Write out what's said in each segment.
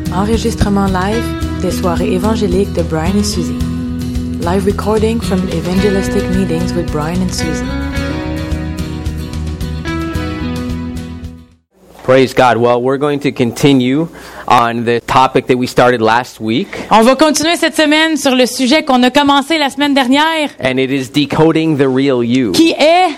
Enregistrement live des soirées évangéliques de Brian et Suzy. Live recording from evangelistic meetings with Brian and Suzy. Praise God. Well, we're going to continue on the topic that we started last week. On va continuer cette semaine sur le sujet qu'on a commencé la semaine dernière, And it is decoding the real you. qui est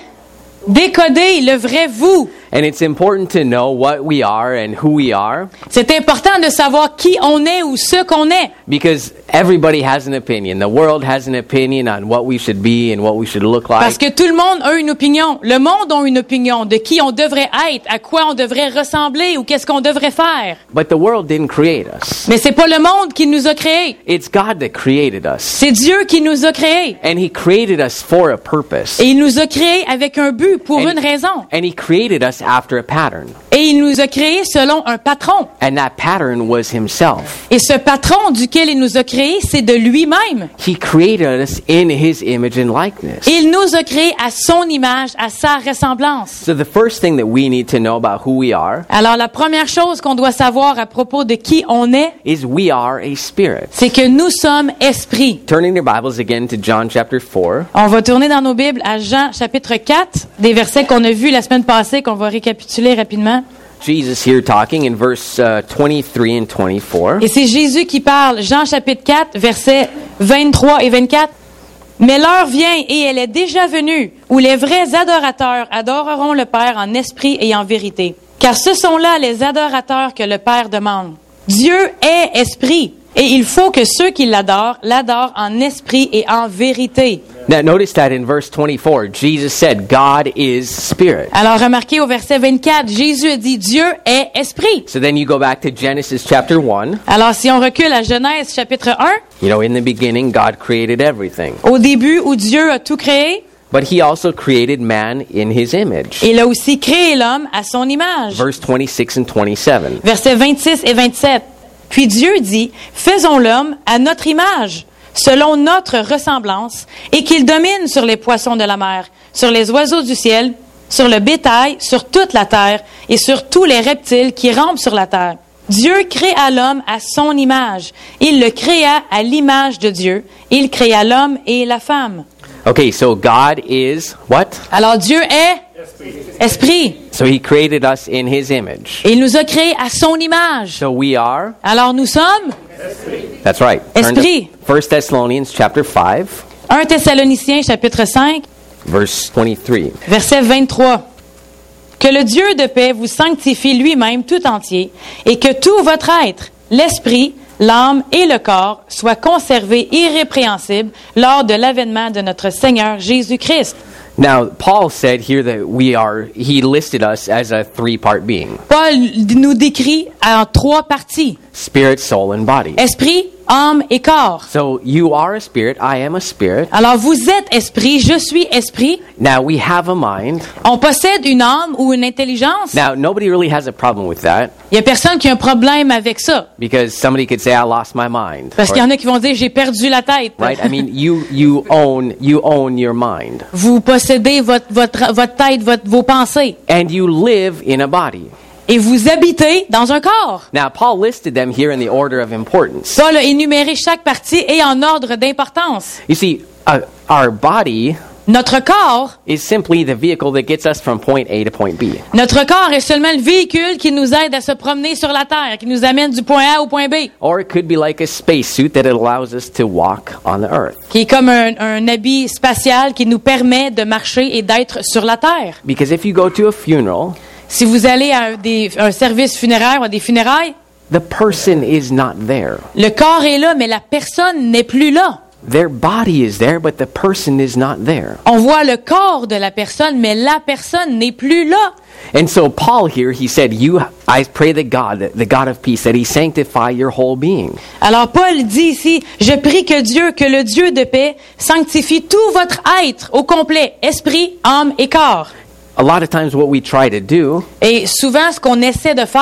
décoder le vrai vous. And it's important to know what we are and who we are, C'est important de savoir qui on est ou ce qu'on est. because everybody has an opinion. The world has an opinion on what we should be and what we should look Parce like. que tout le monde a une opinion. Le monde a une opinion de qui on devrait être, à quoi on devrait ressembler ou qu'est-ce qu'on devrait faire. But the world didn't create us. Mais c'est pas le monde qui nous a créés. It's God that created us. C'est Dieu qui nous a créés. And He created us for a purpose. Et il nous a créés avec un but, pour une raison. And He created us after a pattern. Et il nous a créés selon un patron. And that pattern was Himself. Et ce patron duquel il nous a créés, c'est de lui-même. He created us in His image and likeness. Il nous a créés à son image, à sa ressemblance. So the first thing that we need to know about who we are Alors la première chose qu'on doit savoir à propos de qui on est, is we are a spirit. c'est que nous sommes esprits. Turning your Bibles again to John chapter 4. On va tourner dans nos Bibles à Jean chapitre 4, des versets qu'on a vus la semaine passée, qu'on va récapituler rapidement. Jesus here talking in verse 23 and 24. Et c'est Jésus qui parle, Jean chapitre 4, versets 23 et 24. Mais l'heure vient et elle est déjà venue où les vrais adorateurs adoreront le Père en esprit et en vérité. Car ce sont là les adorateurs que le Père demande. Dieu est esprit et il faut que ceux qui l'adorent en esprit et en vérité. Now notice that in verse 24, Jesus said, God is spirit. Alors remarquez au verset 24, Jésus a dit Dieu est esprit. So then you go back to Genesis chapter 1. Alors si on recule à Genèse chapitre 1, You know, in the beginning, God created everything. au début où Dieu a tout créé, But He also created man in His image. il a aussi créé l'homme à son image. Verse 26 and 27. Versets 26 et 27. Puis Dieu dit, faisons l'homme à notre image, selon notre ressemblance, et qu'il domine sur les poissons de la mer, sur les oiseaux du ciel, sur le bétail, sur toute la terre, et sur tous les reptiles qui rampent sur la terre. Dieu créa l'homme à son image. Il le créa à l'image de Dieu. Il créa l'homme et la femme. Okay, so God is what? Alors Dieu est esprit. So He created us in His image. Et il nous a créés à son image. So we are, Alors nous sommes that's right. Turn Esprit. to 1 Thessalonians chapter 5, 1 Thessaloniciens chapitre 5, verse 23. verset 23. Que le Dieu de paix vous sanctifie lui-même tout entier et que tout votre être, l'esprit, l'âme et le corps soient conservés irrépréhensibles lors de l'avènement de notre Seigneur Jésus-Christ. Now, Paul said here that he listed us as a three-part being. Paul nous décrit en trois parties. Spirit, soul, and body. Esprit, âme et corps. So you are a spirit, I am a spirit. Alors vous êtes esprit, je suis esprit. Now we have a mind. On possède une âme ou une intelligence. Now nobody really has a problem with that Il y a personne qui a un problème avec ça. because somebody could say I lost my mind. Parce qu'il y en a qui vont dire j'ai perdu la tête. Right? I mean, you own your mind. Vous possédez votre tête, vos pensées. And you live in a body. Et vous habitez dans un corps. Now Paul listed them here in the order of importance. Paul a énuméré chaque partie et en ordre d'importance. You see, our body Notre corps, is simply the vehicle that gets us from point A to point B. notre corps est seulement le véhicule qui nous aide à se promener sur la terre, qui nous amène du point A au point B. Or it could be like a spacesuit that allows us to walk on the earth. Qui est comme un habit spatial qui nous permet de marcher et d'être sur la terre. Because if you go to a funeral, Si vous allez à un service funéraire ou à des funérailles, the person is not there. le corps est là, mais la personne n'est plus là. Their body is there, but the person is not there. On voit le corps de la personne, mais la personne n'est plus là. And so Paul here, he said, I pray that God, the God of peace, that He sanctify your whole being. Alors Paul dit ici, je prie que le Dieu de paix, sanctifie tout votre être au complet, esprit, âme et corps. A lot of times what we try to do Et souvent, ce qu'on essaie de faire,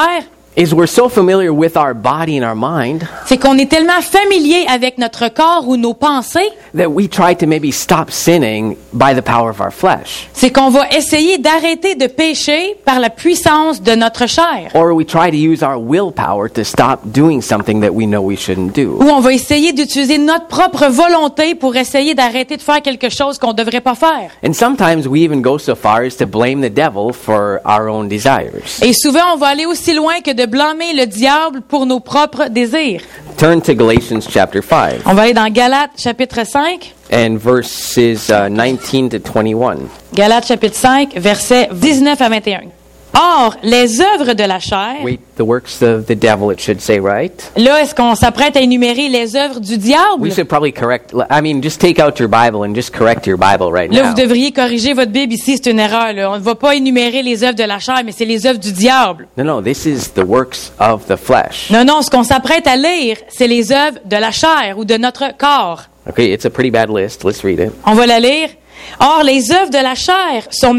is we're so familiar with our body and our mind c'est qu'on est tellement familier avec notre corps ou nos pensées, that we try to maybe stop sinning by the power of our flesh. c'est qu'on va essayer d'arrêter de pécher par la puissance de notre chair. Or we try to use our willpower to stop doing something that we know we shouldn't do. Ou on va essayer d'utiliser notre propre volonté pour essayer d'arrêter de faire quelque chose qu'on ne devrait pas faire. And sometimes we even go so far as to blame the devil for our own desires. Et souvent, on va aller aussi loin que de blâmer le diable pour nos propres désirs. Turn to Galatians chapter 5 On va aller dans Galates chapitre 5. and verses 19 to 21. Galates chapitre 5, versets 19 à 21. Or, les œuvres de la chair... Wait, the works of the devil, it should say, right? Là, est-ce qu'on s'apprête à énumérer les œuvres du diable? We should probably just take out your Bible and just correct your Bible right Là, now. vous devriez corriger votre Bible ici, c'est une erreur. Là. On ne va pas énumérer les œuvres de la chair, mais c'est les œuvres du diable. No, this is the works of the flesh. Non, ce qu'on s'apprête à lire, c'est les œuvres de la chair ou de notre corps. Okay, it's a pretty bad list. Let's read it. On va la lire. Or, les œuvres de la chair sont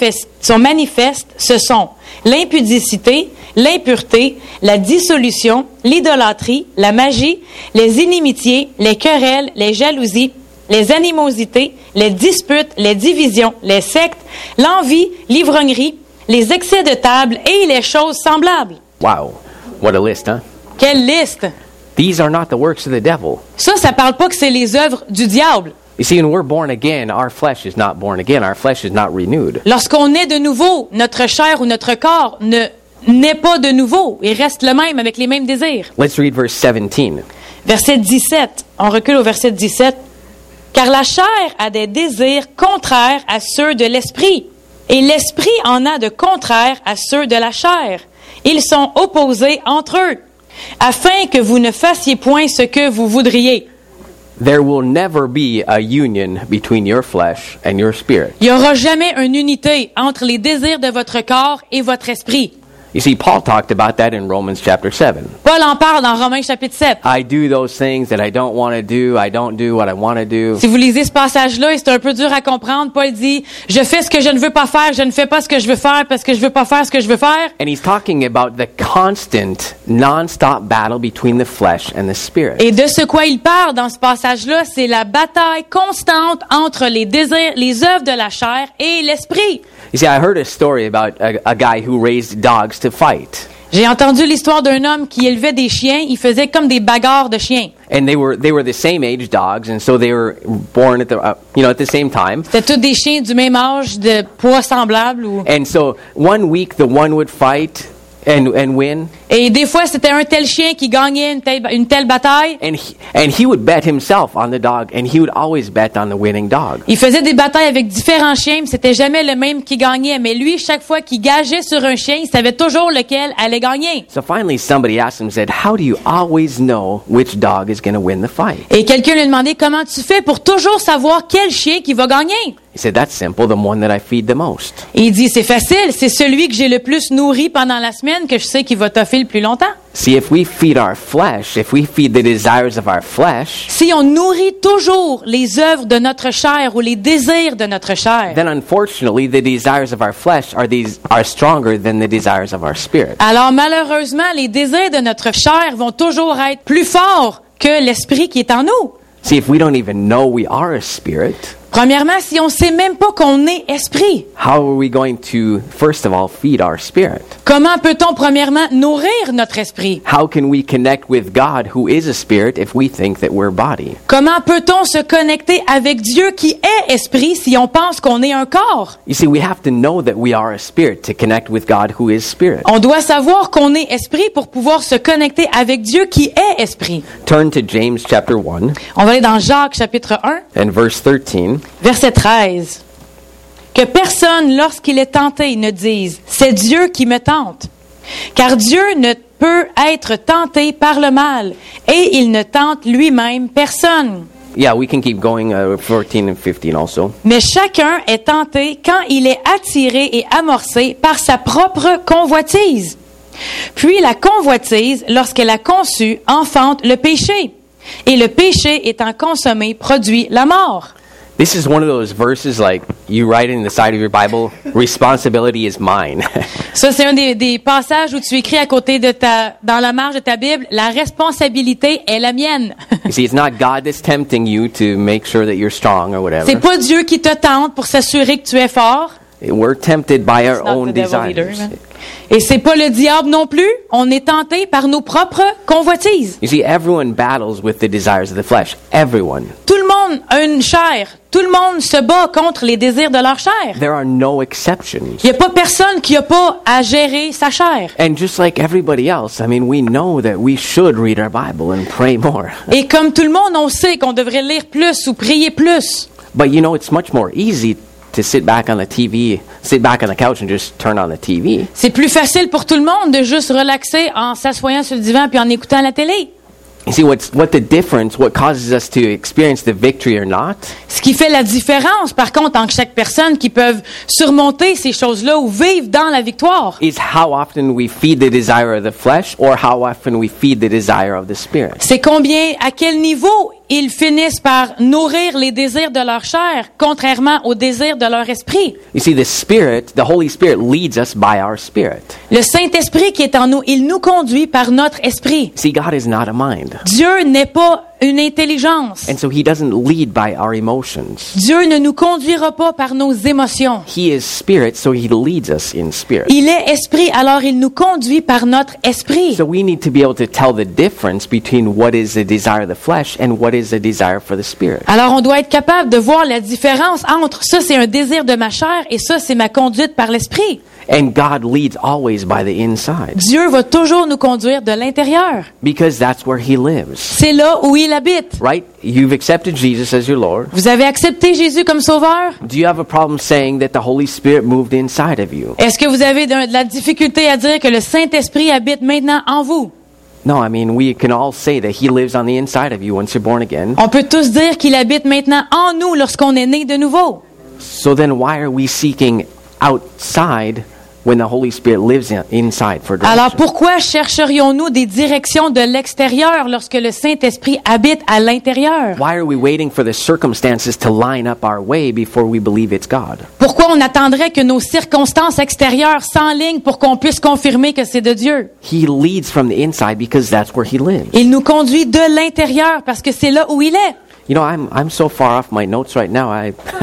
manifestes, ce sont l'impudicité, l'impureté, la dissolution, l'idolâtrie, la magie, les inimitiés, les querelles, les jalousies, les animosités, les disputes, les divisions, les sectes, l'envie, l'ivrognerie, les excès de table et les choses semblables. Wow, what a list, huh? Quelle liste! These are not the works of the devil. Ça parle pas que c'est les œuvres du diable. You see, when we're born again, our flesh is not born again. Our flesh is not renewed. Lorsqu'on est de nouveau, notre chair ou notre corps ne naît pas de nouveau. Il reste le même avec les mêmes désirs. Let's read verse 17. Verset 17. On recule au verset 17. Car la chair a des désirs contraires à ceux de l'esprit, et l'esprit en a de contraires à ceux de la chair. Ils sont opposés entre eux, afin que vous ne fassiez point ce que vous voudriez. There will never be a union between your flesh and your spirit. Il n'y aura jamais une unité entre les désirs de votre corps et votre esprit. You see, Paul talked about that in Romans chapter 7. Paul en parle dans Romains chapitre 7. I do those things that I don't want to do. I don't do what I want to do. Si vous lisez ce passage-là, et c'est un peu dur à comprendre, Paul dit « Je fais ce que je ne veux pas faire, je ne fais pas ce que je veux faire parce que je veux pas faire ce que je veux faire. » And he's talking about the constant, non-stop battle between the flesh and the spirit. Et de ce quoi il parle dans ce passage-là, c'est la bataille constante entre les désirs, les œuvres de la chair et l'esprit. You see, I heard a story about a guy who raised dogs to fight. J'ai entendu l'histoire d'un homme qui élevait des chiens, il faisait comme des bagarres de chiens. And they were the same age dogs, and so they were born at the same time. C'était tous des chiens du même âge, de poids semblables. And so one week the one would fight and win. Et des fois, c'était un tel chien qui gagnait une telle bataille. And he would bet himself on the dog, and he would always bet on the winning dog. Il faisait des batailles avec différents chiens, mais c'était jamais le même qui gagnait. Mais lui, chaque fois qu'il gageait sur un chien, il savait toujours lequel allait gagner. So finally somebody asked him, said, "How do you always know which dog is going to win the fight?" Et quelqu'un lui a demandé comment tu fais pour toujours savoir quel chien qui va gagner. He said, "That's simple, the one that I feed the most." Et il dit, c'est facile, c'est celui que j'ai le plus nourri pendant la semaine que je sais qu'il va toffer le plus longtemps. See, if we feed our flesh, if we feed the desires of our flesh, Si on nourrit toujours les œuvres de notre chair ou les désirs de notre chair, then unfortunately the desires of our flesh are stronger than the desires of our spirit. alors malheureusement, les désirs de notre chair vont toujours être plus forts que l'esprit qui est en nous. See, if we don't even know we are a spirit, Premièrement, si on ne sait même pas qu'on est esprit, how are we going to, first of all, feed our spirit? comment peut-on premièrement nourrir notre esprit? How can we connect with God, who is a spirit, if we think that we're body? Comment peut-on se connecter avec Dieu qui est esprit si on pense qu'on est un corps? You see, we have to know that we are a spirit to connect with God, who is spirit. On doit savoir qu'on est esprit pour pouvoir se connecter avec Dieu qui est esprit. Turn to James chapter 1 On va aller dans Jacques chapitre 1, and verse 13. verset 13. Que personne, lorsqu'il est tenté, ne dise « C'est Dieu qui me tente ». Car Dieu ne peut être tenté par le mal, et il ne tente lui-même personne. Yeah, we can keep going, 14 and 15 also. Mais chacun est tenté quand il est attiré et amorcé par sa propre convoitise. Puis la convoitise, lorsqu'elle a conçu, enfante le péché. Et le péché étant consommé produit la mort. This is one of those verses like you write in the side of your Bible, responsibility is mine. Ça, c'est un des passages où tu écris à côté dans la marge de ta Bible, la responsabilité est la mienne. You see, it's not God that's tempting you to make sure that you're strong or whatever. C'est pas Dieu qui te tente pour s'assurer que tu es fort. We're tempted by our It's not own the devil either, desires. man. Et c'est pas le diable non plus. On est tenté par nos propres convoitises. You see, everyone battles with the desires of the flesh. Everyone. Tout le monde a une chair. Tout le monde se bat contre les désirs de leur chair. There are no exceptions. Il n'y a pas personne qui n'a pas à gérer sa chair. And just like everybody else, I mean, we know that we should read our Bible and pray more. Et comme tout le monde, on sait qu'on devrait lire plus ou prier plus. But you know, it's much more easy to sit back on the couch and just turn on the TV. C'est plus facile pour tout le monde de juste relaxer en s'assoyant sur le divan puis en écoutant la télé. You see, what causes us to experience the victory or not, Ce qui fait la différence, par contre, entre chaque personne qui peuvent surmonter ces choses-là ou vivre dans la victoire, is how often we feed the desire of the flesh or how often we feed the desire of the Spirit. c'est combien, à quel niveau ils finissent par nourrir les désirs de leur chair, contrairement aux désirs de leur esprit. You see, the Holy Spirit leads us by our spirit. Le Saint-Esprit qui est en nous, il nous conduit par notre esprit. See, God is not a mind. Dieu n'est pas une intelligence. And so he doesn't lead by our emotions. Dieu ne nous conduira pas par nos émotions. He is spirit, so he leads us in spirit. Il est esprit, alors il nous conduit par notre esprit. So we need to be able to tell the difference between what is the desire of the flesh and what is the desire for the spirit. Alors on doit être capable de voir la différence entre ça c'est un désir de ma chair et ça c'est ma conduite par l'esprit. And God leads always by the inside. Dieu va toujours nous conduire de l'intérieur. Because that's where he lives. C'est là où il habite. Right? You've accepted Jesus as your Lord. Vous avez accepté Jésus comme sauveur? Do you have a problem saying that the Holy Spirit moved inside of you? Est-ce que vous avez de la difficulté à dire que le Saint-Esprit habite maintenant en vous? No, I mean, we can all say that he lives on the inside of you once you're born again. On peut tous dire qu'il habite maintenant en nous lorsqu'on est né de nouveau. So then why are we seeking outside when the Holy Spirit lives inside for direction? Alors pourquoi chercherions-nous des directions de l'extérieur lorsque le Saint-Esprit habite à l'intérieur? Why are we waiting for the circumstances to line up our way before we believe it's God? Pourquoi on attendrait que nos circonstances extérieures s'enlignent pour qu'on puisse confirmer que c'est de Dieu? He leads from the inside because that's where he lives. Il nous conduit de l'intérieur parce que c'est là où il est. You know, I'm so far off my notes right now.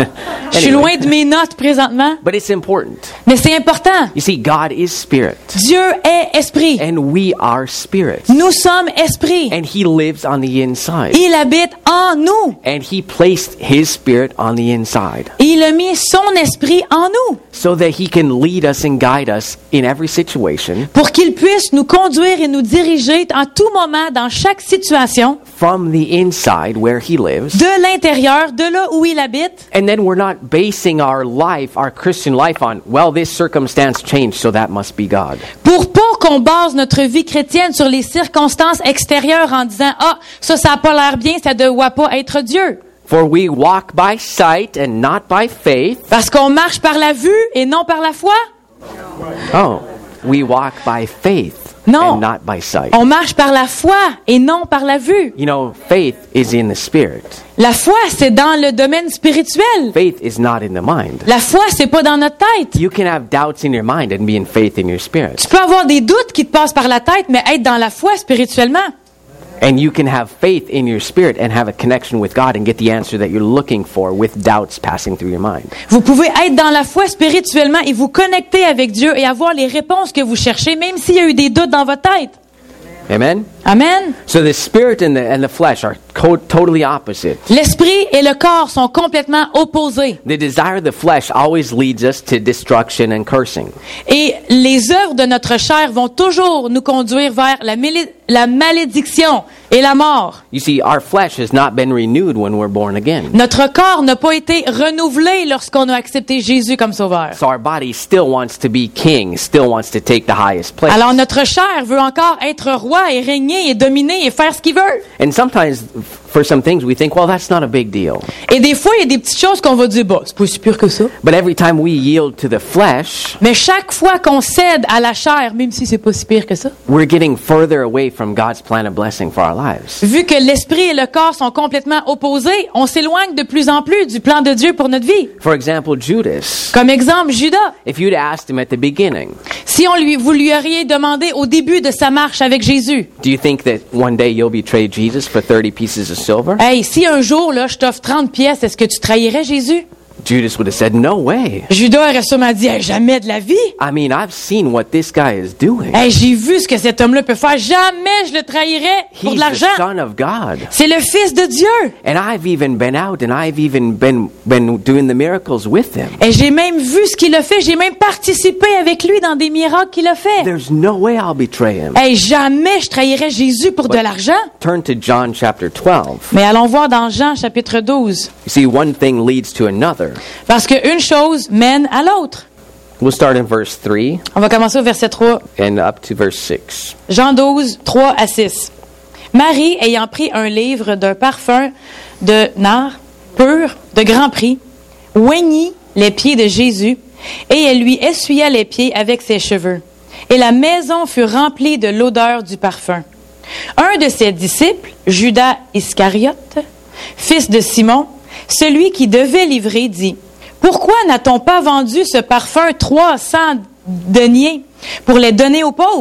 Je suis loin de mes notes présentement, But it's important. mais c'est important. You see, God is spirit. Dieu est esprit. And we are spirits. Nous sommes esprit. And he lives on the inside. Il habite en nous. And he placed his spirit on the inside. Il a mis son esprit en nous So that he can lead us and guide us in every situation. pour qu'il puisse nous conduire et nous diriger en tout moment dans chaque situation From the inside where he lives. de l'intérieur, de là où il habite. And then we're not basing our life, our Christian life on, well, this circumstance changed, so that must be God. Pour pas qu'on base notre vie chrétienne sur les circonstances extérieures en disant « Ah, ça a pas l'air bien, ça doit pas être Dieu. For we walk by sight and not by faith. » Parce qu'on marche par la vue et non par la foi. Oh, we walk by faith Non. and not by sight. On marche par la foi et non par la vue. You know, faith is in the spirit. La foi, c'est dans le domaine spirituel. Faith is not in the mind. La foi, c'est pas dans notre tête. You can have doubts in your mind and be in faith in your spirit. Tu peux avoir des doutes qui te passent par la tête, mais être dans la foi spirituellement. And you can have faith in your spirit and have a connection with God and get the answer that you're looking for with doubts passing through your mind. Vous pouvez être dans la foi spirituellement et vous connecter avec Dieu et avoir les réponses que vous cherchez, même s'il y a eu des doutes dans votre tête. Amen? Amen. So the spirit and the flesh are totally opposite. L'esprit et le corps sont complètement opposés. The desire of the flesh always leads us to destruction and cursing. Et les œuvres de notre chair vont toujours nous conduire vers la malédiction et la mort. You see, our flesh has not been renewed when we're born again. Notre corps n'a pas été renouvelé lorsqu'on a accepté Jésus comme sauveur. So our body still wants to be king, still wants to take the highest place. Alors notre chair veut encore être roi et régner et dominer et faire ce qu'il veut. And sometimes for some things we think, well, that's not a big deal. Et des fois, il y a des petites choses qu'on va dire, bah, c'est pas si pire que ça. But every time we yield to the flesh, Mais chaque fois qu'on cède à la chair, même si c'est pas si pire que ça, we're getting further away from God's plan of blessing for our lives. vu que l'esprit et le corps sont complètement opposés, on s'éloigne de plus en plus du plan de Dieu pour notre vie. For example, Judas. Comme exemple, Judas. If you'd asked him at the beginning, Si vous lui auriez demandé au début de sa marche avec Jésus, do you think that one day you'll betray Jesus for 30 pieces of silver? hey, si un jour, là, je t'offre 30 pièces, est-ce que tu trahirais Jésus? Judas would have said, no way. Judas aurait sûrement dit, hey, jamais de la vie. I mean, I've seen what this guy is doing. Hey, j'ai vu ce que cet homme-là peut faire. Jamais je le trahirais pour He's de the l'argent. Son of God. C'est le Fils de Dieu. And I've even been out and I've even been doing the miracles with him. Et j'ai même vu ce qu'il a fait. J'ai même participé avec lui dans des miracles qu'il a fait. There's no way I'll betray him. Hey, jamais je trahirais Jésus pour de l'argent. Turn to John chapter 12. Mais allons voir dans Jean chapitre 12. You see, one thing leads to another. Parce qu'une chose mène à l'autre. We'll start in verse 3 On va commencer au verset 3. and up to verse 6. Jean 12, 3 à 6. Marie, ayant pris un livre d'un parfum de nard pur, de grand prix, oignit les pieds de Jésus, et elle lui essuya les pieds avec ses cheveux. Et la maison fut remplie de l'odeur du parfum. Un de ses disciples, Judas Iscariote, fils de Simon, celui qui devait livrer, dit, « Pourquoi n'a-t-on pas vendu ce parfum 300 deniers pour les donner aux pauvres? »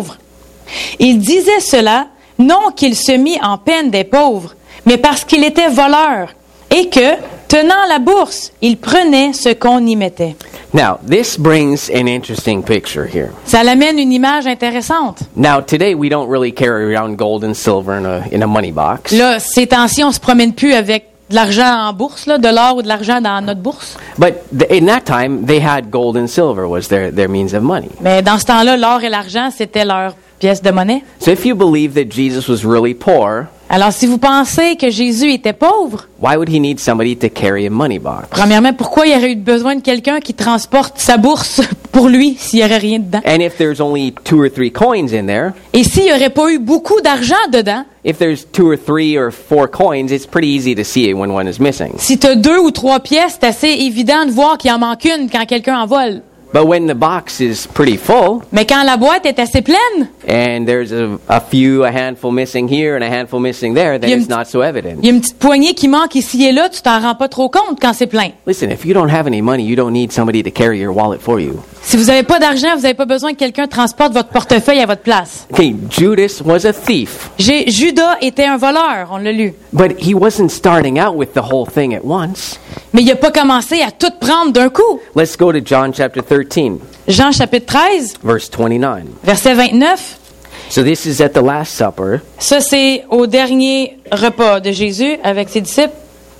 Il disait cela, non qu'il se mit en peine des pauvres, mais parce qu'il était voleur, et que, tenant la bourse, il prenait ce qu'on y mettait. Now, this brings an interesting picture here. Ça l'amène une image intéressante. Now, today we don't really carry around gold and silver in a money box. Là, ces temps-ci, on se promène plus avec de l'argent en bourse, là, de l'or ou de l'argent dans notre bourse. But in that time, they had gold and silver was their means of money. Mais dans ce temps-là, l'or et l'argent, c'était leur pièce de monnaie. So if you believe that Jesus was really poor, Alors, si vous pensez que Jésus était pauvre, why would he need somebody to carry a money box? premièrement, pourquoi il aurait eu besoin de quelqu'un qui transporte sa bourse pour lui s'il n'y aurait rien dedans? And if there's only 2 or 3 coins in there, Et s'il n'y aurait pas eu beaucoup d'argent dedans, if there's 2 or 3 or 4 coins, it's pretty easy to see it when one is missing. si tu as 2 ou 3 pièces, c'est assez évident de voir qu'il en manque une quand quelqu'un en vole. But when the box is pretty full, Mais quand la boîte est assez pleine, and there's a handful missing here and a handful missing there, then it's not so evident. il y a une petite poignée qui manque ici et là, tu t'en rends pas trop compte quand c'est plein. Listen, if you don't have any money, you don't need somebody to carry your wallet for you. Si vous n'avez pas d'argent, vous n'avez pas besoin que quelqu'un transporte votre portefeuille à votre place. Okay, Judas was a thief, Judas était un voleur, on l'a lu. but he wasn't starting out with the whole thing at once. Mais il n'a pas commencé à tout prendre d'un coup. Let's go to John chapter 13, Jean chapitre 13, verse 29. verset 29. So this is at the Last Supper. Ça, c'est au dernier repas de Jésus avec ses disciples.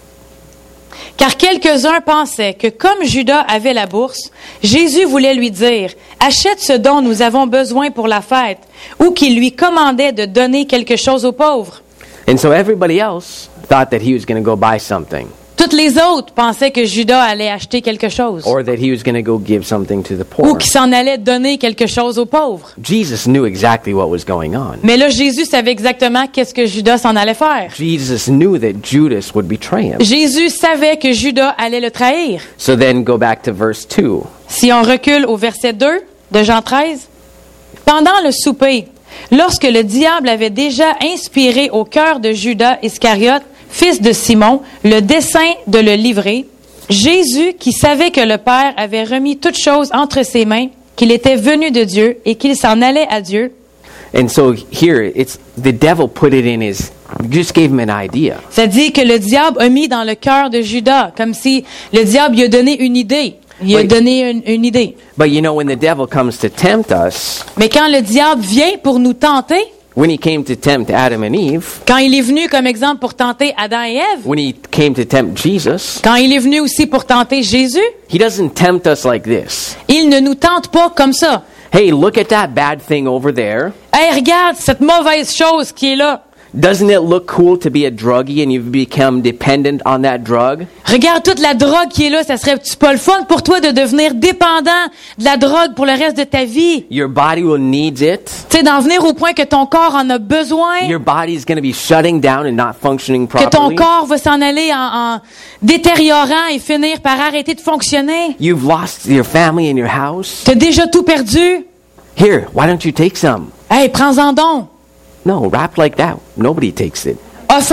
Car quelques-uns pensaient que comme Judas avait la bourse, Jésus voulait lui dire, « Achète ce dont nous avons besoin pour la fête », ou qu'il lui commandait de donner quelque chose aux pauvres. And so everybody else thought that he was going to go buy something, Toutes les autres pensaient que Judas allait acheter quelque chose, or that he was going to go give something to the ou poor. qu'il s'en allait donner quelque chose aux pauvres. Jesus knew exactly what was going on. Mais là, Jésus savait exactement qu'est-ce que Judas s'en allait faire. Jesus knew that Judas would betray him. Jésus savait que Judas allait le trahir. So then go back to verse 2. Si on recule au verset 2 de Jean 13, « Pendant le souper, lorsque le diable avait déjà inspiré au cœur de Judas Iscariote, fils de Simon, le dessein de le livrer, Jésus, qui savait que le Père avait remis toutes choses entre ses mains, qu'il était venu de Dieu et qu'il s'en allait à Dieu. » And so here, it's the devil put it in his, just gave him an idea. Ça dit que le diable a mis dans le cœur de Judas, comme si le diable lui a donné une idée. Il a Oui. donné une idée. But you know, when the devil comes to tempt us, Mais quand le diable vient pour nous tenter, when he came to tempt Adam and Eve, quand il est venu comme exemple pour tenter Adam et Ève, when he came to tempt Jesus, quand il est venu aussi pour tenter Jésus, he doesn't tempt us like this. il ne nous tente pas comme ça. Hey, look at that bad thing over there. Hey, regarde cette mauvaise chose qui est là. Doesn't it look cool to be a druggie and you've become dependent on that drug? Regarde toute la drogue qui est là, ça serait-tu pas le fun pour toi de devenir dépendant de la drogue pour le reste de ta vie? Your body will need it. Tu sais, d'en venir au point que ton corps en a besoin, Your body is going to be shutting down and not functioning que ton properly. corps va s'en aller en détériorant et finir par arrêter de fonctionner. You've lost your family and your house. T'as déjà tout perdu? Here, why don't you take some? Hey, prends-en donc. No, wrapped like that. Nobody takes it.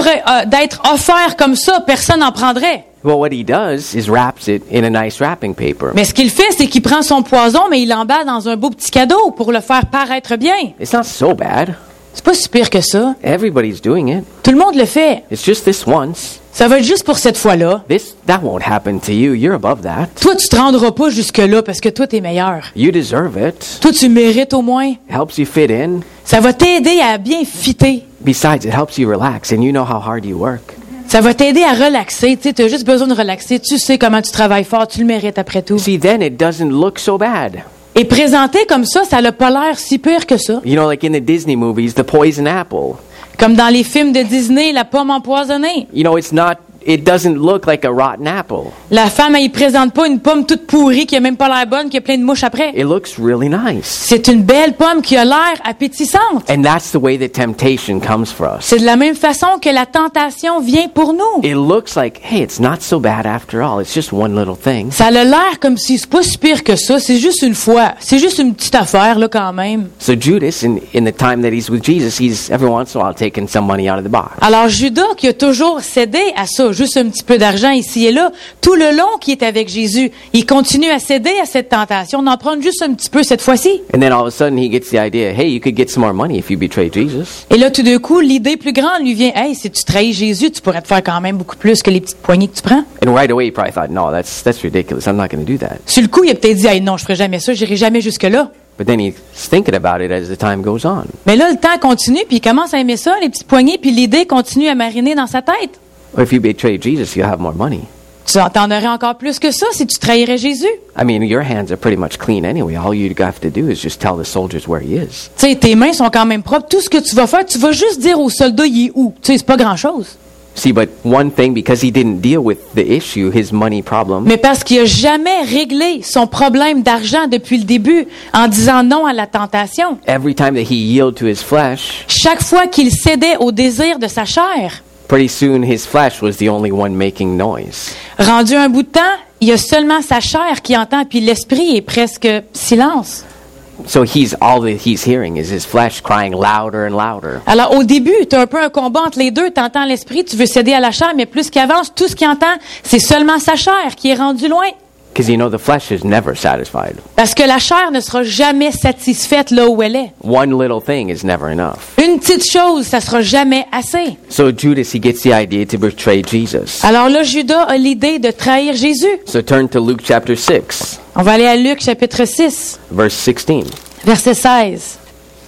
D'être offert comme ça, personne n'en prendrait. Well, what he does is wraps it in a nice wrapping paper. Mais ce qu'il fait, c'est qu'il prend son poison, mais il l'emballe dans un beau petit cadeau pour le faire paraître bien. It's not so bad. C'est pas si pire que ça. Everybody's doing it. Tout le monde le fait. It's just this once. Ça va être juste pour cette fois-là. That won't happen to you. You're above that. Toi, tu te rendras pas jusque-là parce que toi, t'es meilleur. You deserve it. Toi, tu mérites au moins. It helps you fit in. Ça va t'aider à bien fitter. Besides, it helps you relax, and you know how hard you work. Ça va t'aider à relaxer. Tu sais, t'as juste besoin de relaxer. Tu sais comment tu travailles fort. Tu le mérites après tout. See, then it doesn't look so bad. Et présenté comme ça n'a pas l'air si pire que ça. You know, like in the Disney movies, the poison apple. Comme dans les films de Disney, la pomme empoisonnée. You know, it doesn't look like a rotten apple. La femme, elle y présente pas une pomme toute pourrie qui a même pas l'air bonne, qui a plein de mouches après. It looks really nice. C'est une belle pomme qui a l'air appétissante. And that's the way that temptation comes for us. C'est de la même façon que la tentation vient pour nous. It looks like, hey, it's not so bad after all. It's just one little thing. Ça a l'air comme si c'est pas si pire que ça. C'est juste une fois. C'est juste une petite affaire, là, quand même. So Judas, in the time that he's with Jesus, he's every once in a while taking some money out of the box. Alors, Judas, qui a toujours cédé à ça, juste un petit peu d'argent ici et là, tout le long qu'il est avec Jésus, il continue à céder à cette tentation, d'en prendre juste un petit peu cette fois-ci. And then all of a sudden he gets the idea, hey, you could get some more money if you betray Jesus. Et là, tout d'un coup, l'idée plus grande lui vient, hey, si tu trahis Jésus, tu pourrais te faire quand même beaucoup plus que les petites poignées que tu prends. And right away he probably thought, no, that's ridiculous. I'm not going to do that. Sur le coup, il a peut-être dit, hey, non, je ferai jamais ça, j'irai jamais jusque-là. But then he's thinking about it as the time goes on. Mais là, le temps continue, puis il commence à aimer ça, les petites poignées, puis l'idée continue à mariner dans sa tête. Well, if you betray Jesus, you'll have more money. Tu t'en aurais encore plus que ça si tu trahirais Jésus. I mean, your hands are pretty much clean anyway. All you have to do is just tell the soldiers where he is. Tu sais, tes mains sont quand même propres. Tout ce que tu vas faire, tu vas juste dire aux soldats, il est où? Tu sais, c'est pas grand-chose. See, but one thing, because he didn't deal with the issue, his money problem, Mais parce qu'il a jamais réglé son problème d'argent depuis le début en disant non à la tentation. every time that he yielded to his flesh, Chaque fois qu'il cédait au désir de sa chair, pretty soon his flesh was the only one making noise. rendu un bout de temps, il y a seulement sa chair qui entend, puis l'esprit est presque silence. So all that he's hearing is his flesh crying louder and louder. Alors, au début, tu as un peu un combat entre les deux. Tu entends l'esprit, tu veux céder à la chair, mais plus qu'il avance, tout ce qu'il entend, c'est seulement sa chair qui est rendue loin. Because you know the flesh is never satisfied. Parce que la chair ne sera jamais satisfaite là où elle est. One little thing is never enough. Une petite chose, ça sera jamais assez. So Judas, he gets the idea to betray Jesus. Alors là, Judas a l'idée de trahir Jésus. So turn to Luke chapter 6, On va aller à Luc chapitre 6, verse 16. verset 16.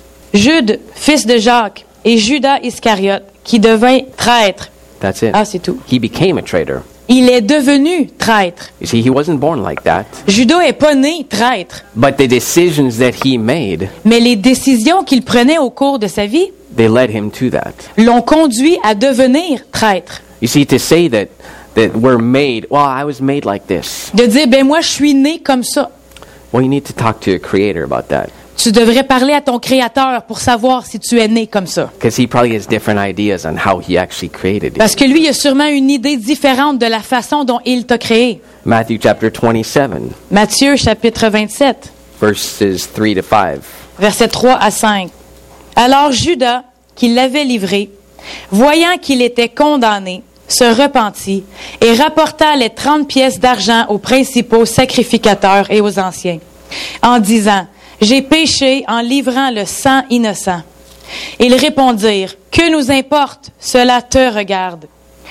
Jude, fils de Jacques, et Judas Iscariote, qui devint traître. That's it. Ah, c'est tout. He became a traitor. Il est devenu traître. You see, he wasn't born like that. Judas est pas né traître. But the decisions that he made, Mais les décisions qu'il prenait au cours de sa vie they led him to that. l'ont conduit à devenir traître. You see, to say that we're made, well, I was made like this. De dire, ben moi, je suis né comme ça. Well, you need to talk to your creator about that. Tu devrais parler à ton Créateur pour savoir si tu es né comme ça. Because he probably has different ideas on how he actually created Parce you. que lui, il a sûrement une idée différente de la façon dont il t'a créé. Matthew chapter 27, Matthieu, chapitre 27, verses 3 to 5. versets 3 à 5. Alors Judas, qui l'avait livré, voyant qu'il était condamné, se repentit et rapporta les 30 pièces d'argent aux principaux sacrificateurs et aux anciens, en disant, « J'ai péché en livrant le sang innocent. » Ils répondirent, « Que nous importe, cela te regarde. »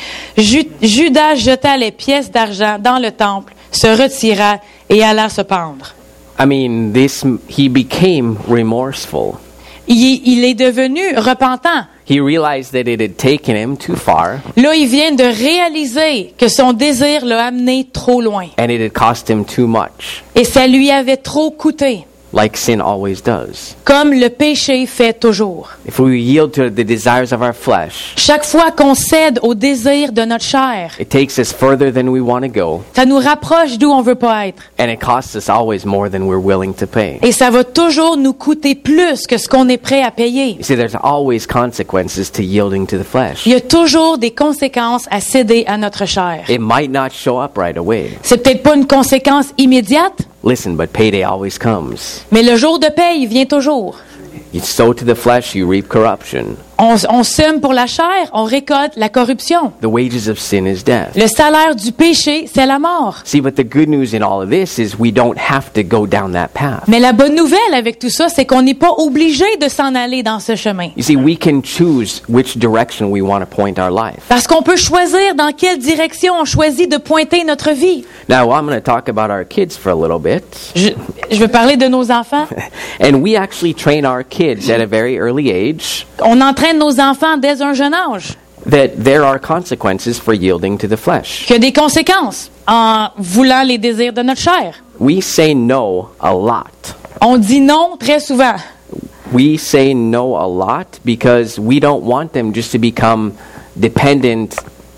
Judas jeta les pièces d'argent dans le temple, se retira et alla se pendre. I mean, he became remorseful. Il est devenu repentant. He realized that it had taken him too far, Là, il vient de réaliser que son désir l'a amené trop loin. and it had cost him too much. Et ça lui avait trop coûté. like sin always does. comme le péché fait toujours. If we yield to the desires of our flesh, Chaque fois qu'on cède aux désirs de notre chair, it takes us further than we want to go, ça nous rapproche d'où on veut pas être. and it costs us always more than we're willing to pay. Et ça va toujours nous coûter plus que ce qu'on est prêt à payer. You see, there's always consequences to yielding to the flesh. Il y a toujours des conséquences à céder à notre chair. It might not show up right away. C'est peut-être pas une conséquence immédiate, Listen, but payday always comes. mais le jour de paye vient toujours. You sow to the flesh, you reap corruption. On sème pour la chair, on récolte la corruption. The wages of sin is death. Le salaire du péché, c'est la mort. See, but the good news in all of this is we don't have to go down that path. Mais la bonne nouvelle avec tout ça, c'est qu'on n'est pas obligé de s'en aller dans ce chemin. You see, we can choose which direction we want to point our life. Parce qu'on peut choisir dans quelle direction on choisit de pointer notre vie. Now, I'm going to talk about our kids for a little bit. Je veux parler de nos enfants. And we actually train our kids at a very early age On entraîne nos enfants dès un jeune âge. that there are consequences for yielding to the flesh. Qu'il y a des conséquences en voulant les désirs de notre chair. We say no a lot. On dit non très souvent. We say no a lot because we don't want them just to become dependent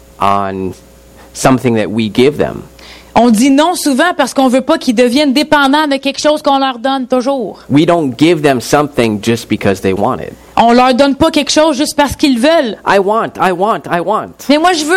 on something that we give them. On dit non souvent parce qu'on veut pas qu'ils deviennent dépendants de quelque chose qu'on leur donne toujours. We don't give them something just because they want it. On leur donne pas quelque chose juste parce qu'ils veulent. I want. Mais moi, je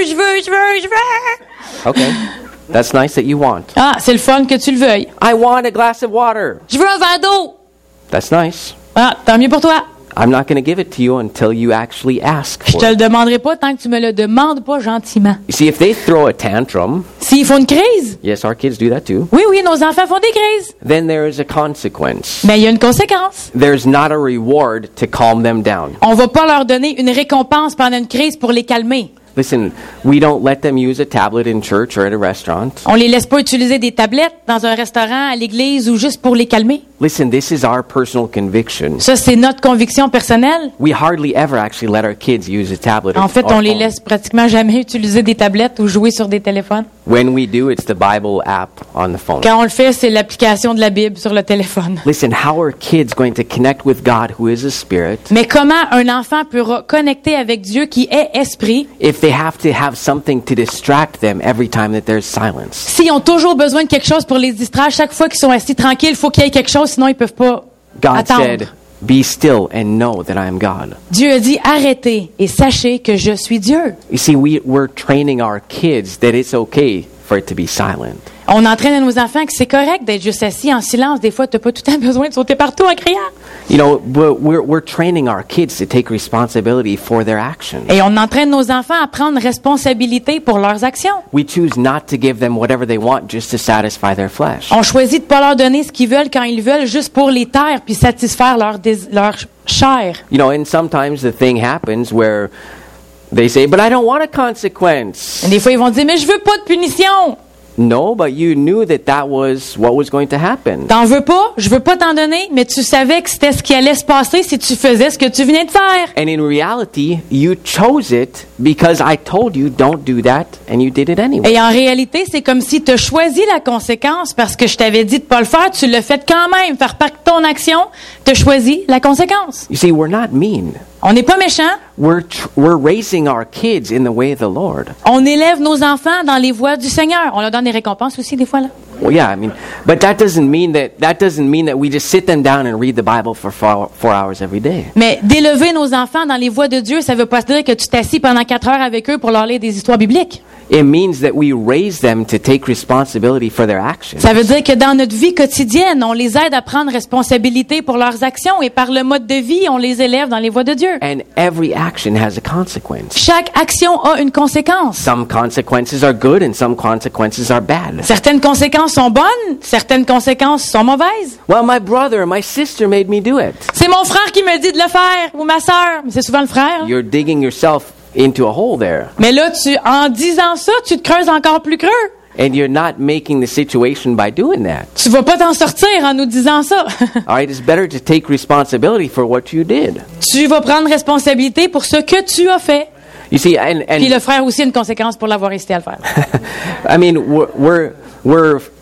veux. Okay. That's nice that you want. Ah, c'est le fun que tu le veuilles. I want a glass of water. Je veux un verre d'eau. That's nice. Ah, tant mieux pour toi. I'm not going to give it to you until you actually ask Je for te le it. demanderai pas tant que tu me le demandes pas gentiment. You see, if they throw a tantrum, S'ils font une crise, yes, our kids do that too, oui, nos enfants font des crises. then there is a consequence. Mais il y a une conséquence. There's not a reward to calm them down. On va pas leur donner une récompense pendant une crise pour les calmer. Listen, we don't let them use a tablet in church or at a restaurant. On les laisse pas utiliser des tablettes dans un restaurant, à l'église ou juste pour les calmer. Listen, this is our personal conviction. Ça, c'est notre conviction personnelle. We hardly ever actually let our kids use a tablet or En fait, or on les phone. laisse pratiquement jamais utiliser des tablettes ou jouer sur des téléphones. When we do, it's the Bible app on the phone. Quand on le fait, c'est l'application de la Bible sur le téléphone. Listen, how are kids going to connect with God who is a spirit Mais comment un enfant peut connecter avec Dieu qui est esprit if they have to have something to distract them every time that there's silence? s'ils ont toujours besoin de quelque chose pour les distraire? Chaque fois qu'ils sont assis tranquilles, il faut qu'il y ait quelque chose, sinon ils peuvent pas God attendre. said, "Be still and know that I am God." Dieu a dit, arrêtez et sachez que je suis Dieu. You see, we're training our kids that it's okay for it to be silent. On entraîne à nos enfants que c'est correct d'être juste assis en silence. Des fois, tu n'as pas tout le temps besoin de sauter partout en criant. You know, we're training our kids to take responsibility for their actions. Et on entraîne nos enfants à prendre responsabilité pour leurs actions. We choose not to give them whatever they want just to satisfy their flesh. On choisit de pas leur donner ce qu'ils veulent quand ils veulent, juste pour les taire puis satisfaire leur chair. You know, and sometimes the thing happens where they say, "But I don't want a consequence." Et des fois, ils vont dire, mais je veux pas de punition. No, but you knew that that was what was going to happen. T'en veux pas? Je veux pas t'en donner, mais tu savais que c'était ce qui allait se passer si tu faisais ce que tu venais de faire. And in reality, you chose it because I told you don't do that, and you did it anyway. Et en réalité, c'est comme si tu as choisi la conséquence parce que je t'avais dit de pas le faire, tu l'as fait quand même. Faire part de ton action, tu as choisi la conséquence. You see, we're not mean. On n'est pas méchants. We're raising our kids in the way of the Lord. On élève nos enfants dans les voies du Seigneur. On leur donne des récompenses aussi des fois là. Well, yeah, I mean, but that doesn't mean that we just sit them down and read the Bible for 4 hours every day. Mais d'élever nos enfants dans les voies de Dieu, ça veut pas dire que tu t'assis pendant 4 heures avec eux pour leur lire des histoires bibliques. It means that we raise them to take responsibility for their actions. Ça veut dire que dans notre vie quotidienne, on les aide à prendre responsabilité pour leurs actions et par le mode de vie, on les élève dans les voies de Dieu. And every action has a consequence. Chaque action a une conséquence. Some consequences are good and some consequences are bad. Certaines conséquences sont bonnes, certaines conséquences sont mauvaises. Well, my brother or my sister made me do it. C'est mon frère qui me dit de le faire, ou ma sœur, mais c'est souvent le frère. You're digging yourself into a hole there. Mais là, en disant ça, tu te creuses encore plus creux. And you're not making the situation by doing that. Tu vas pas t'en sortir en nous disant ça. All right, it's better to take responsibility for what you did. Tu vas prendre responsabilité pour ce que tu as fait. You see, and Puis le frère aussi a une conséquence pour l'avoir hésité à le faire. I mean, we're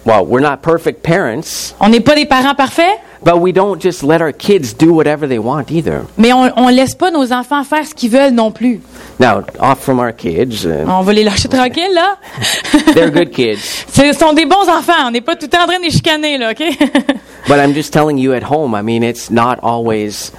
well, we're not perfect parents, On n'est pas des parents parfaits, but we don't just let our kids do whatever they want either. mais on laisse pas nos enfants faire ce qu'ils veulent non plus. Now, off from our kids, On va les lâcher tranquilles, là. they're good kids. Ce sont des bons enfants. On n'est pas tout le temps en train de les chicaner, là, OK? But I'm just telling you at home, I mean, it's not always,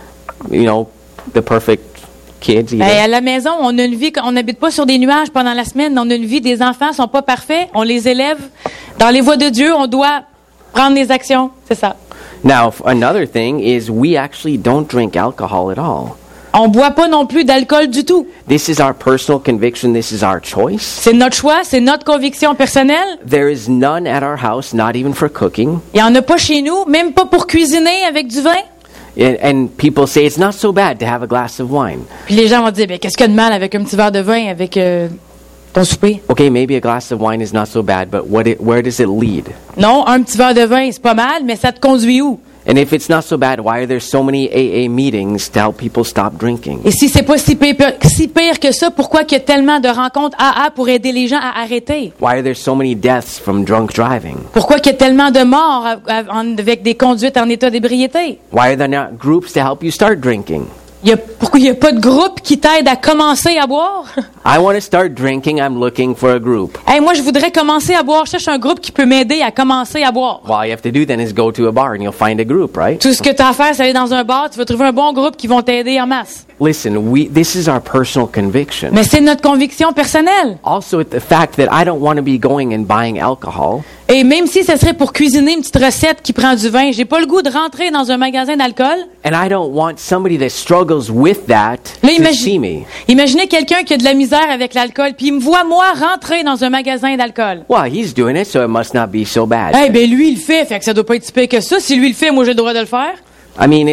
the perfect kids either. À la maison, on a une vie, on n'habite pas sur des nuages pendant la semaine. On a une vie, des enfants sont pas parfaits. On les élève dans les voies de Dieu. On doit prendre des actions. C'est ça. Now, another thing is we actually don't drink alcohol at all. On boit pas non plus d'alcool du tout. This is our personal conviction. This is our choice. C'est notre choix, c'est notre conviction personnelle. There is none at our house, not even for cooking. Il y en a pas chez nous, même pas pour cuisiner avec du vin. And people say it's not so bad to have a glass of wine. Puis les gens vont dire, qu'est-ce qu'il y a de mal avec un petit verre de vin avec ton souper? Okay, maybe a glass of wine is not so bad, but where does it lead? Non, un petit verre de vin, c'est pas mal, mais ça te conduit où? And if it's not so bad, why are there so many AA meetings to help people stop drinking? Et si c'est pas si pire que ça, pourquoi qu'il y a tellement de rencontres AA pour aider les gens à arrêter? Why are there so many deaths from drunk driving? Pourquoi qu'il y a tellement de morts avec des conduites en état d'ébriété? Why are there not groups to help you start drinking? Pourquoi il n'y a pas de groupe qui t'aide à commencer à boire? I want to start drinking, I'm looking for a group. Hey, moi, je voudrais commencer à boire. Je cherche un groupe qui peut m'aider à commencer à boire. Well, all you have to do then is go to a bar and you'll find a group, right? Tout ce que tu as à faire, c'est aller dans un bar. Tu vas trouver un bon groupe qui vont t'aider en masse. Listen, this is our personal conviction. Mais c'est notre conviction personnelle. Also, the fact that I don't want to be going and buying alcohol. Et même si ce serait pour cuisiner une petite recette qui prend du vin, j'ai pas le goût de rentrer dans un magasin d'alcool. And I don't want somebody that struggles with that Là, to see me. imaginez quelqu'un qui a de la misère avec l'alcool, puis il me voit, moi, rentrer dans un magasin d'alcool. Well, he's doing it, so it must not be so bad. Eh ben lui, il le fait que ça doit pas être si pire que ça. Si lui le fait, moi, j'ai le droit de le faire. I mean,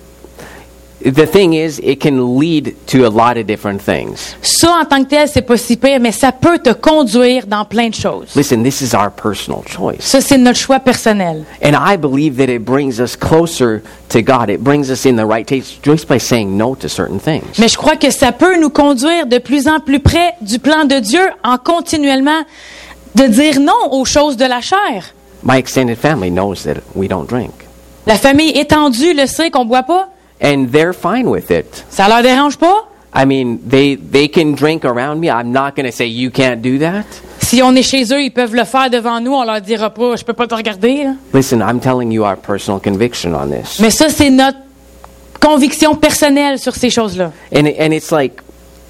the thing is, it can lead to a lot of different things. Ça, en tant que tel, c'est pas si pire, mais ça peut te conduire dans plein de choses. Listen, this is our personal choice. Ça, c'est notre choix personnel. And I believe that it brings us closer to God. It brings us in the right taste just by saying no to certain things. Mais je crois que ça peut nous conduire de plus en plus près du plan de Dieu en continuellement de dire non aux choses de la chair. My extended family knows that we don't drink. La famille étendue le sait qu'on boit pas. And they're fine with it. Ça leur dérange pas? I mean, they can drink around me. I'm not going to say you can't do that. Si on est chez eux, ils peuvent le faire devant nous. On leur dira pas, je peux pas te regarder. Là. Listen, I'm telling you our personal conviction on this. Mais ça, c'est notre conviction personnelle sur ces choses-là. And it's like,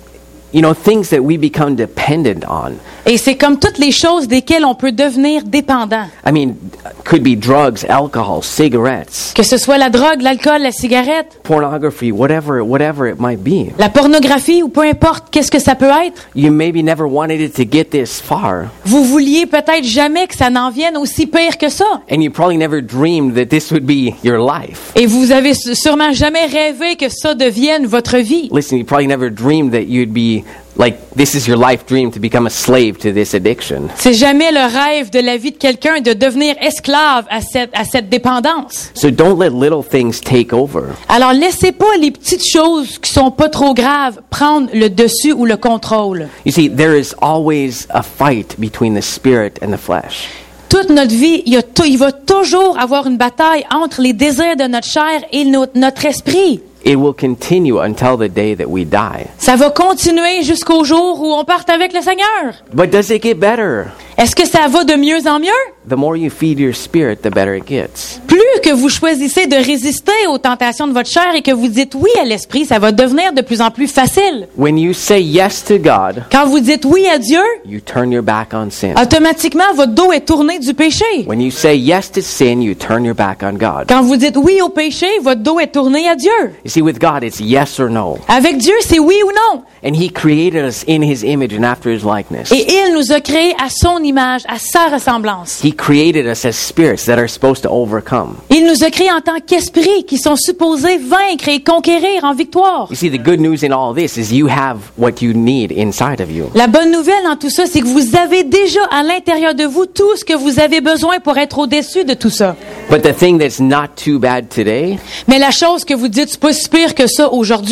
things that we become dependent on. Et c'est comme toutes les choses desquelles on peut devenir dépendant. I mean, could be drugs, alcohol, cigarettes, Que ce soit la drogue, l'alcool, la cigarette, pornography, whatever it might be. la pornographie ou peu importe qu'est-ce que ça peut être. You maybe never wanted it to get this far. Vous vouliez peut-être jamais que ça n'en vienne aussi pire que ça. And you probably never dreamed that this would be your life. Et vous avez sûrement jamais rêvé que ça devienne votre vie. Listen, you probably never dreamed that you'd be like, this is your life dream to become a slave to this addiction. C'est jamais le rêve de la vie de quelqu'un de devenir esclave à cette dépendance. So don't let little things take over. Alors laissez pas les petites choses qui sont pas trop graves prendre le dessus ou le contrôle. You see, there is always a fight between the spirit and the flesh. Toute notre vie, il va toujours avoir une bataille entre les désirs de notre chair et notre esprit. It will continue until the day that we die. Ça va continuer jusqu'au jour où on parte avec le Seigneur. But does it get better? Est-ce que ça va de mieux en mieux? The more you feed your spirit, the better it gets. Plus que vous choisissez de résister aux tentations de votre chair et que vous dites oui à l'esprit, ça va devenir de plus en plus facile. When you say yes to God, Quand vous dites oui à Dieu, you turn your back on sin. automatiquement, votre dos est tourné du péché. When you say yes to sin, you turn your back on God. Quand vous dites oui au péché, votre dos est tourné à Dieu. You see, with God, it's yes or no. Avec Dieu, c'est oui ou non. And He created us in His image and after His likeness. Et il nous a créés à son image, à sa ressemblance. He created us as spirits that are supposed to overcome. Il nous a créés en tant qu'esprits qui sont supposés vaincre et conquérir en victoire. You see, the good news in all this is you have what you need inside of you. La bonne nouvelle dans tout ça, c'est que vous avez déjà à l'intérieur de vous tout ce que vous avez besoin pour être au-dessus de tout ça. But the thing that's not too bad today Mais la chose que vous dites, c'est pas si pire que ça aujourd'hui,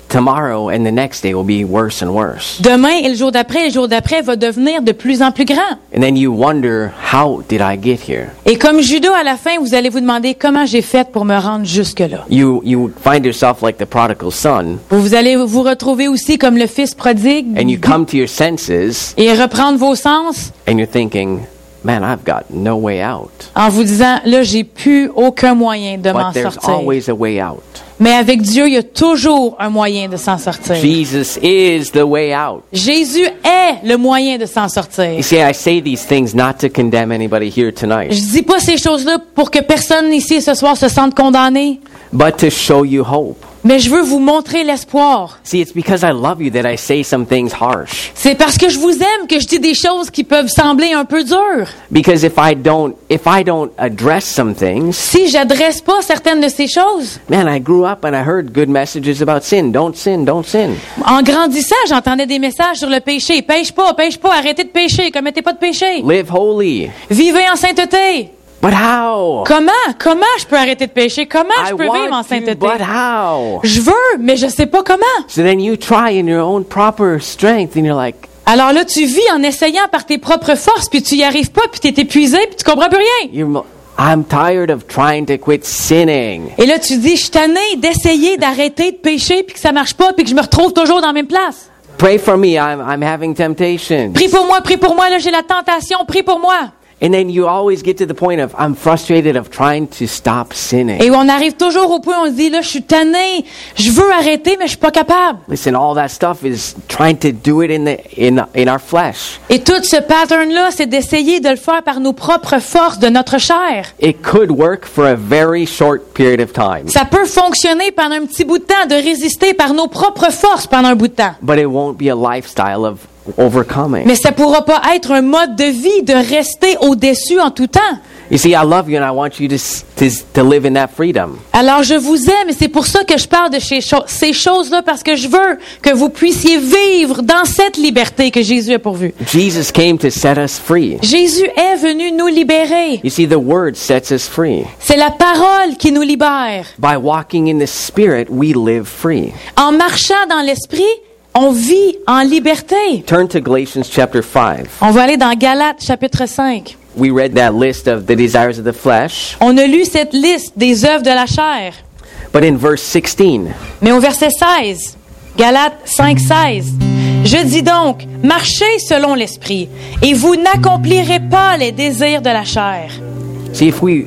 tomorrow and the next day will be worse and worse. Demain et le jour d'après va devenir de plus en plus grand. And then you wonder, how did I get here? Et comme Judas, à la fin, vous allez vous demander comment j'ai fait pour me rendre jusque-là. You find yourself like the prodigal son, Vous allez vous retrouver aussi comme le fils prodigue and you come to your senses, et reprendre vos sens and you're thinking, man, I've got no way out. en vous disant, là, j'ai plus aucun moyen de m'en But there's sortir. always a way out. Mais avec Dieu, il y a toujours un moyen de s'en sortir. Jesus is the way out. Jésus est le moyen de s'en sortir. You see, I say these things not to condemn anybody here tonight, Je dis pas ces choses-là pour que personne ici ce soir se sente condamné, but to show you hope. mais je veux vous montrer l'espoir. See, it's because I love you that I say some things harsh. C'est parce que je vous aime que je dis des choses qui peuvent sembler un peu dures. Because if I don't address some things, Si j'adresse pas certaines de ces choses, man, I grew up and I heard good messages about sin. Don't sin, don't sin. en grandissant, j'entendais des messages sur le péché. Pêche pas, arrêtez de pécher, commettez pas de péché. Live holy. Vivez en sainteté. But how? Comment je peux arrêter de pécher? Comment je I peux vivre en want to, sainteté? but how? Je veux, mais je sais pas comment. So then you try in your own proper strength and you're like, Alors là, tu vis en essayant par tes propres forces, puis tu y arrives pas, puis t'es épuisé, puis tu comprends plus rien. I'm tired of trying to quit sinning. Et là, tu dis, je suis tanné d'essayer d'arrêter de pécher, puis que ça marche pas, puis que je me retrouve toujours dans la même place. Pray for me. I'm having temptation. Prie pour moi, là, j'ai la tentation, prie pour moi. And then you always get to the point of, I'm frustrated of trying to stop sinning. Et on arrive toujours au point où on se dit, là, je suis tanné, je veux arrêter, mais je suis pas capable. Listen, all that stuff is trying to do it in our flesh. Et tout ce pattern-là, c'est d'essayer de le faire par nos propres forces de notre chair. It could work for a very short period of time, Ça peut fonctionner pendant un petit bout de temps, de résister par nos propres forces pendant un bout de temps. but it won't be a lifestyle of overcoming. Mais ça pourra pas être un mode de vie de rester au-dessus en tout temps. You see, I love you and I want you to live in that freedom. Alors je vous aime et c'est pour ça que je parle de ces choses-là, parce que je veux que vous puissiez vivre dans cette liberté que Jésus a pourvue. Jesus came to set us free. Jésus est venu nous libérer. You see, the word sets us free. C'est la parole qui nous libère. By walking in the Spirit, we live free. En marchant dans l'esprit, on vit en liberté. Turn to Galatians chapter 5. On va aller dans Galates chapitre 5. We read that list of the desires of the flesh, On a lu cette liste des œuvres de la chair. but in verse 16, Mais au verset 16, Galates 5, 16, je dis donc, marchez selon l'esprit, et vous n'accomplirez pas les désirs de la chair. see, if we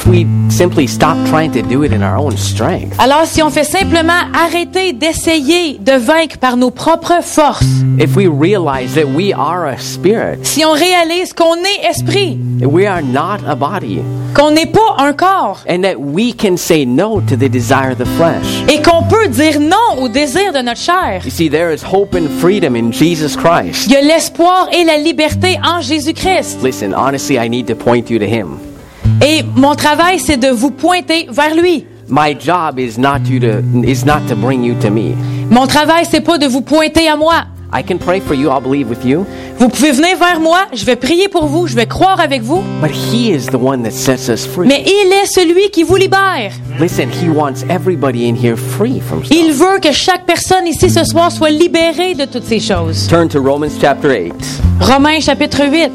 simply stop trying to do it in our own strength, Alors, si on fait simplement arrêter d'essayer de vaincre par nos propres forces, if we realize that we are a spirit, si on réalise qu'on est esprit, we are not a body, qu'on n'est pas un corps, and that we can say no to the desire of the flesh. et qu'on peut dire non au désir de notre chair, You see, there is hope and freedom in Jesus Christ. il y a l'espoir et la liberté en Jésus-Christ. Listen, honestly, I need to point you to Him. Et mon travail, c'est de vous pointer vers lui. My job is not to bring you to me. Mon travail, c'est pas de vous pointer à moi. I can pray for you, I'll believe with you, Vous pouvez venir vers moi, je vais prier pour vous, je vais croire avec vous, but He is the one that sets us free. mais il est celui qui vous libère. Listen, He wants everybody in here free from stuff. Il veut que chaque personne ici ce soir soit libérée de toutes ces choses. Turn to Romans chapter 8, Romains chapitre 8.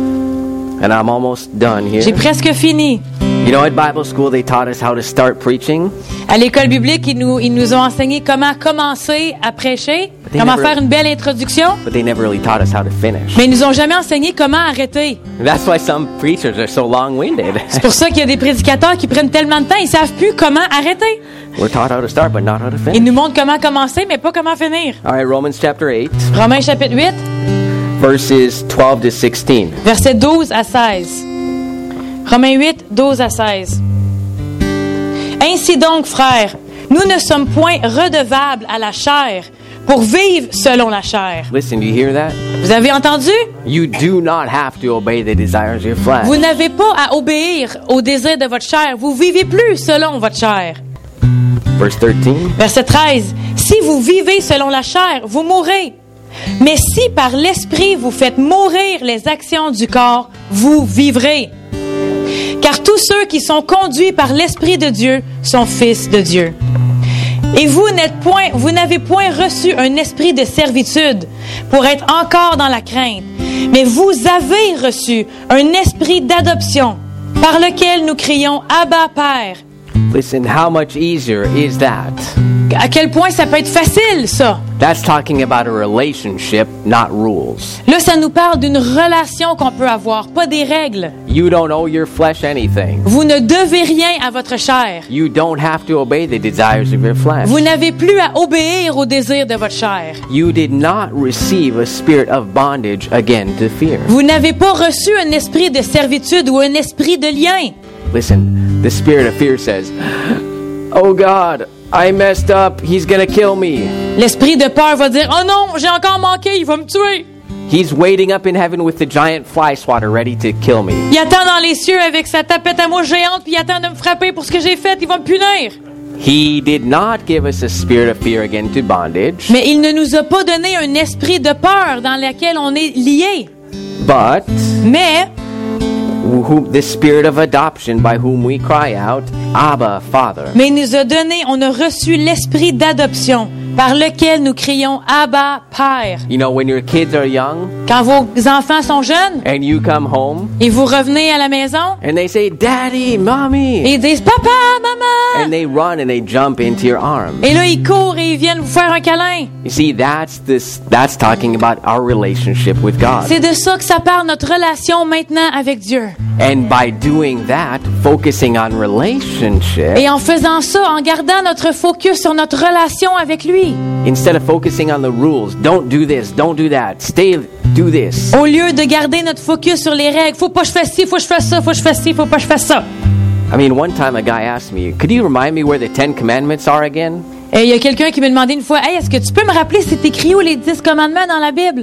and I'm almost done J'ai here. presque fini. You know, at Bible school, they taught us how to start preaching, À l'école biblique, ils nous ont enseigné comment commencer à prêcher, comment faire une belle introduction, but they never really taught us how to finish. mais ils nous ont jamais enseigné comment arrêter. That's why some preachers are so long-winded. C'est pour ça qu'il y a des prédicateurs qui prennent tellement de temps, ils savent plus comment arrêter. We're taught how to start, but not how to Ils finish. nous montrent comment commencer, mais pas comment finir. All right, Romans chapter 8, Romains chapitre 8, verses 12 to 16. versets 12 à 16. Romains 8, 12 à 16. Ainsi donc, frères, nous ne sommes point redevables à la chair pour vivre selon la chair. Listen, do you hear that? Vous avez entendu? You do not have to obey the desires of your flesh. Vous n'avez pas à obéir aux désirs de votre chair. Vous vivez plus selon votre chair. Verse 13. Verset 13. Si vous vivez selon la chair, vous mourrez. Mais si par l'esprit vous faites mourir les actions du corps, vous vivrez. Car tous ceux qui sont conduits par l'Esprit de Dieu sont fils de Dieu. Et vous n'avez point reçu un esprit de servitude pour être encore dans la crainte, mais vous avez reçu un esprit d'adoption par lequel nous crions Abba Père. Listen, how much easier is that? À quel point ça peut être facile, ça? That's talking about a relationship, not rules. Là, ça nous parle d'une relation qu'on peut avoir, pas des règles. You don't owe your flesh anything. Vous ne devez rien à votre chair. You don't have to obey the desires of your flesh. Vous n'avez plus à obéir aux désirs de votre chair. You did not receive a spirit of bondage again to fear. Vous n'avez pas reçu un esprit de servitude ou un esprit de lien. Listen, the spirit of fear says, "Oh God, I messed up. He's going to kill me." L'esprit de peur va dire « Oh non, j'ai encore manqué, il va me tuer. He's waiting up in heaven with the giant fly swatter ready to kill me." Il attend dans les cieux avec sa tapette à mouche géante, puis il attend de me frapper pour ce que j'ai fait, il va me punir. He did not give us a spirit of fear again to bondage, Mais il ne nous a pas donné un esprit de peur dans lequel on est lié. but Mais the spirit of adoption by whom we cry out, Abba, Father. il nous a donné, on a reçu l'esprit d'adoption par lequel nous crions Abba Père. You know, when your kids are young Quand vos enfants sont jeunes and you come home et vous revenez à la maison and they say, "Daddy, Mommy," et ils disent Papa, maman. and they run and they jump into your arms. Et là ils courent et ils viennent vous faire un câlin. You see, that's talking about our relationship with God. C'est de ça que ça parle, notre relation maintenant avec Dieu. And by doing that, focusing on relationship, Et en faisant ça, en gardant notre focus sur notre relation avec lui, instead of focusing on the rules, don't do this, don't do that, do this. au lieu de garder notre focus sur les règles, faut pas que je fasse ci, faut que je fasse ça, faut que je fasse ci, faut pas que je fasse ça. I mean, one time a guy asked me, "Could you remind me where the 10 Commandments are again?" Et il y a quelqu'un qui m'a demandé une fois, hey, est-ce que tu peux me rappeler c'est écrit où les 10 commandements dans la Bible?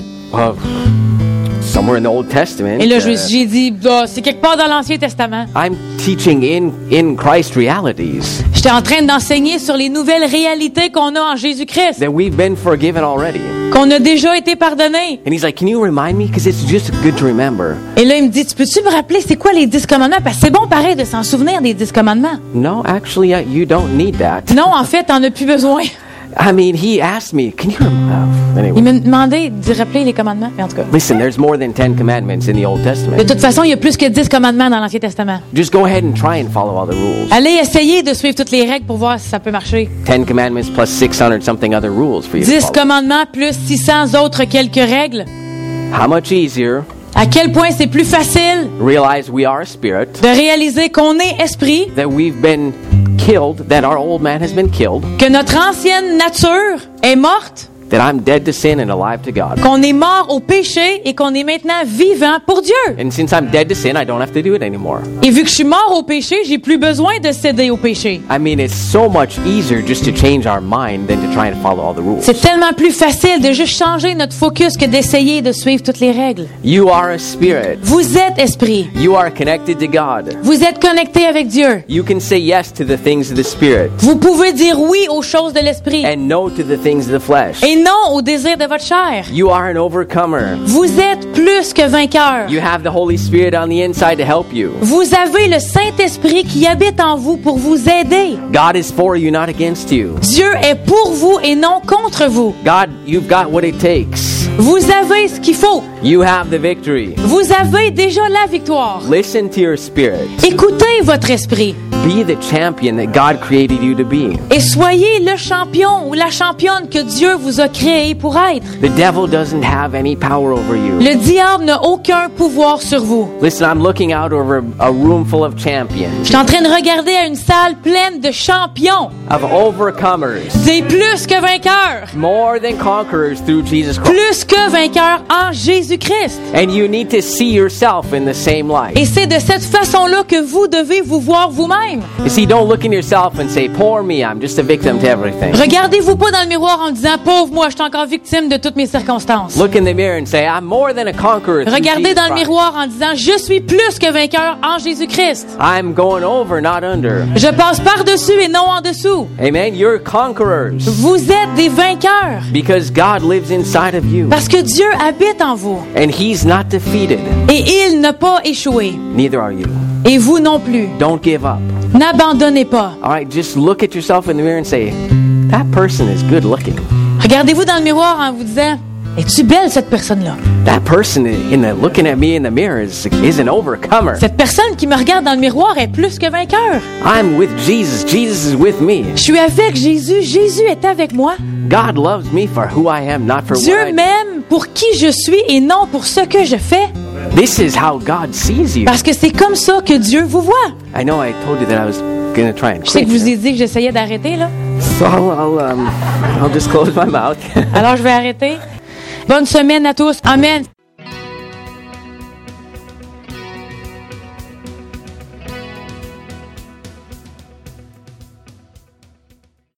Somewhere in the Old Testament. Et là, j'ai dit, c'est quelque part dans l'Ancien Testament. I'm teaching in Christ realities J'étais en train d'enseigner sur les nouvelles réalités qu'on a en Jésus-Christ, that we've been forgiven already. qu'on a déjà été pardonnés. And he's like, "Can you remind me? Because it's just good to remember." Et là, il me dit, peux-tu me rappeler c'est quoi les 10 commandements? Parce que c'est bon pareil de s'en souvenir des 10 commandements. No, actually, you don't need that. Non, en fait, t'en as plus besoin. I mean, he asked me, "Can you remember?" Anyway. Il m'a demandé de rappeler les commandements. Mais en tout cas, Listen, there's more than 10 commandments in the Old de Testament. toute façon, il y a plus que 10 commandements dans l'Ancien Testament. Just go ahead and try and follow all the rules. Allez essayer de suivre toutes les règles pour voir si ça peut marcher. 10 commandments plus 600 something other rules for you to 10 follow. commandements plus 600 autres quelques règles. How much easier À quel point c'est plus facile realize we are a spirit, de réaliser qu'on est esprit, that we've been killed, that our old man has been killed, que notre ancienne nature est morte, that I'm dead to sin and alive to God. qu'on est mort au péché et qu'on est maintenant vivant pour Dieu. And since I'm dead to sin, I don't have to do it anymore. Et vu que je suis mort au péché, j'ai plus besoin de céder au péché. I mean, it's so much easier just to change our mind than to try and follow all the rules. C'est tellement plus facile de juste changer notre focus que d'essayer de suivre toutes les règles. You are a spirit. Vous êtes esprit. You are connected to God. Vous êtes connecté avec Dieu. You can say yes to the things of the spirit Vous pouvez dire oui aux choses de l'esprit and no to the things of the flesh. et non aux désirs de votre chair. You are an overcomer. Vous êtes plus que vainqueur. You have the Holy Spirit on the inside to help you. Vous avez le Saint-Esprit qui habite en vous pour vous aider. God is for you, not against you. Dieu est pour vous et non contre vous. God, you've got what it takes. Vous avez ce qu'il faut. You have the victory. Vous avez déjà la victoire. Listen to your spirit. Écoutez votre esprit Be the champion that God created you to be. et soyez le champion ou la championne que Dieu vous a créé pour être. The devil doesn't have any power over you. Le diable n'a aucun pouvoir sur vous. Listen, I'm looking out over a room full of champions, Je suis en train de regarder à une salle pleine de champions. of overcomers, C'est plus que vainqueurs. more than conquerors through Jesus Christ. Plus que vainqueurs en Jésus-Christ. And you need to see yourself in the same light. Et c'est de cette façon-là que vous devez vous voir vous-même. You see, don't look in yourself and say, "Poor me, I'm just a victim to everything." Regardez-vous pas dans le miroir en disant « Pauvre moi, je suis encore victime de toutes mes circonstances. » Look in the mirror and say, "I'm more than a conqueror through Regardez Jesus dans le Christ. miroir en disant « Je suis plus que vainqueur en Jésus-Christ. I'm going over, not under." Je passe par-dessus et non en dessous. Amen. You're conquerors Vous êtes des vainqueurs because God lives inside of you. parce que Dieu habite en vous And He's not defeated. et il n'a pas échoué. Neither are you. Et vous non plus. Don't give up. N'abandonnez pas. All right, just look at yourself in the mirror and say, that person is good looking. Regardez-vous dans le miroir en vous disant, es-tu belle cette personne-là? That person looking at me in the mirror is an overcomer. Cette personne qui me regarde dans le miroir est plus que vainqueur. I'm with Jesus. Jesus is with me. Je suis avec Jésus. Jésus est avec moi. God loves me for who I am, not for what Dieu I do. m'aime pour qui je suis et non pour ce que je fais. This is how God sees you. Parce que c'est comme ça que Dieu vous voit. I know I told you that I was going to try and Je sais quit. que je vous ai dit que j'essayais d'arrêter, là. So I'll just close my mouth. Alors, je vais arrêter. Bonne semaine à tous. Amen.